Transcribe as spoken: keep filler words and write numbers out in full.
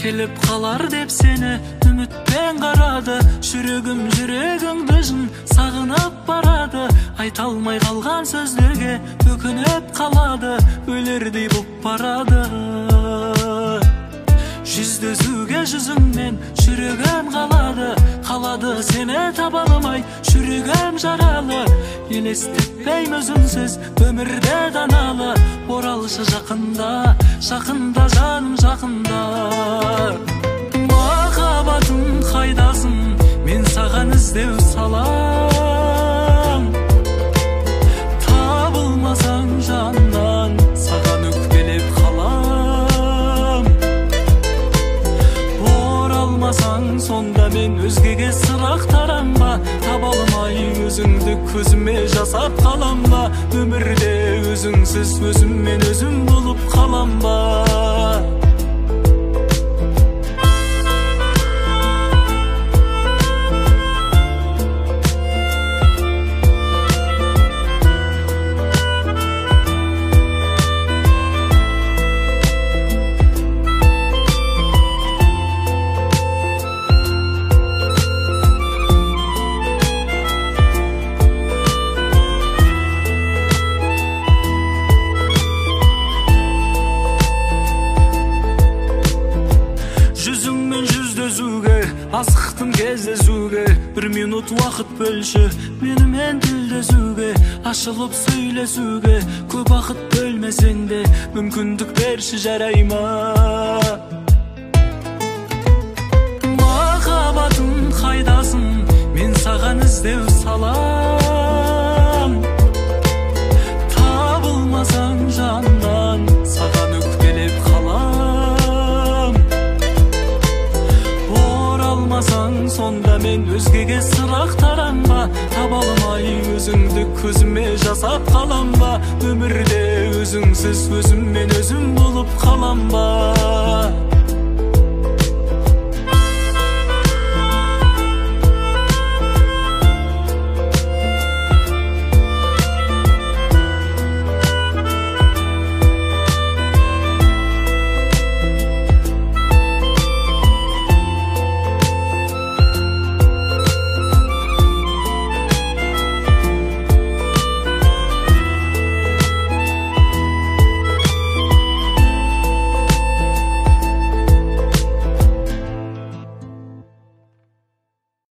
келіп қалар деп сені үмітпен қарады. Жүрегім жүрегіңді жын сағынып барады. Айта алмай қалған сөздерге өкініп қалады. Өлердей боп барады. Жүздесуге жүзіңмен жүрегім қалады. Қалады сені таба алмай жүрегім жаралы. Елестетпейм өзіңсіз өмірде даналы. Оралшы жақында, жақында жаным жақында. Махаббатым қайдасың, мен саған іздеу салам. Табылмасаң жаннан, саған өкпелеп қалам. Оралмасаң сонда мен өзгеге сұрақ таранба. Таба алмай өзіңді көзіме жасап қалам ба? Өмірде өзіңсіз өзіммен өзім болып қалам ба? Асықтым кездесуге, бір минут уақыт бөлші менімен тілдесуге. Ашылып сөйлесуге көп уақыт бөлмесең де мүмкіндік берші, жарай ма? Махаббатым қайдасың, мен саған іздеу салам. Табылмасаң жаннан, саған өкпелеп қалам. Сонда мен өзгеге сұрақ таранба. Таба алмай өзіңді көзіме жасап қалам ба? Өмірде өзіңсіз өзіммен өзім болып қалам ба?